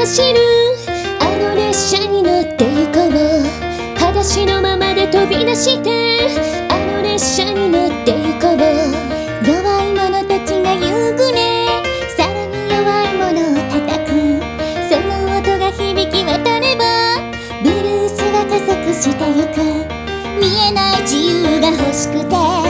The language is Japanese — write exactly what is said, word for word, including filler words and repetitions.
走るあの列車に乗って行こう。裸足のままで飛び出してあの列車に乗って行こう。弱い者たちが夕暮れ、さらに弱い者を叩く。その音が響き渡ればブルースは加速してゆく。見えない自由が欲しくて